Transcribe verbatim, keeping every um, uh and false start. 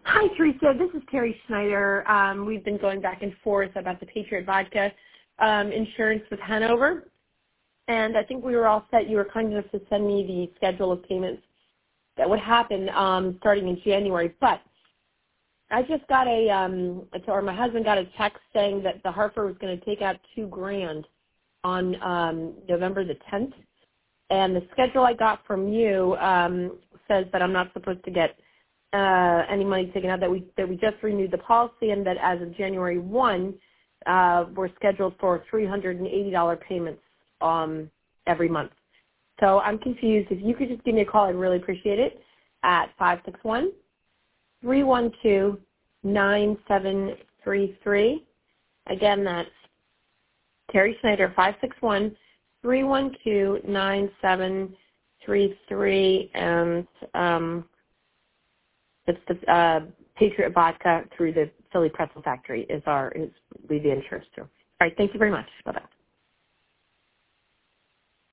Hi, Teresa. This is Terry Schneider. Um, we've been going back and forth about the Patriot Vodka um, insurance with Hanover, and I think we were all set. You were kind enough to send me the schedule of payments that would happen um, starting in January. But I just got a, um, or my husband got a text saying that the Hartford was going to take out two grand on um, November the tenth, and the schedule I got from you um, says that I'm not supposed to get uh, any money taken out, that we that we just renewed the policy, and that as of January first, uh, we're scheduled for three hundred eighty dollars payments um, every month. So I'm confused. If you could just give me a call, I'd really appreciate it at five six one, three one two, nine seven three three. Again, that's Terry Schneider, five six one, three one two, nine seven three three, and um, it's the uh, Patriot Vodka through the Philly Pretzel Factory is our is we the insurance through. All right, thank you very much. Bye bye.